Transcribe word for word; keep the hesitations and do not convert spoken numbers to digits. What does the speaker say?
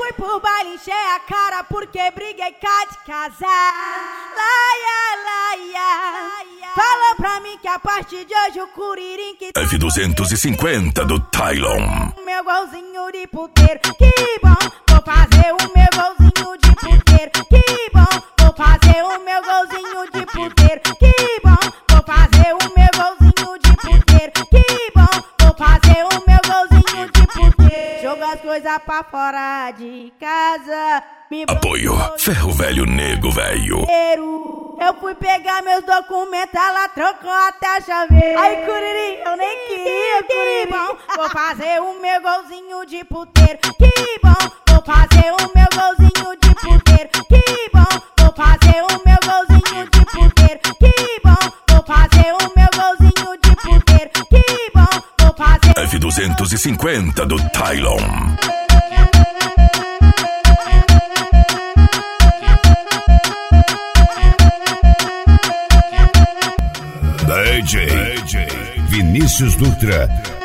fui pro baile, encher a cara porque briguei cá de casar. Laia, laia, falou pra mim que a partir de hoje o Curirim que F duzentos e cinquenta do Tylon. Meu golzinho de puteiro, que bom, vou fazer o meu golzinho de puteiro. Que bom, vou fazer o meu golzinho de puteiro. Que bom, vou fazer o meu golzinho de puteiro. Que bom, vou fazer o meu golzinho de puteiro. Joga as coisas pra fora de casa. Me Apoio Ferro Velho Nego Velho. Eu fui pegar meus documentos, ela trocou até a chaveira. Ai, Curirim, eu nem queria, que bom, vou fazer o meu golzinho de puteiro. Que bom, vou fazer o meu golzinho de puteiro. Que bom, vou fazer o meu golzinho de puteiro. Que bom, vou fazer o meu golzinho de puteiro. Que bom, vou fazer F duzentos e cinquenta do Tylon. D J Vinícius Dutra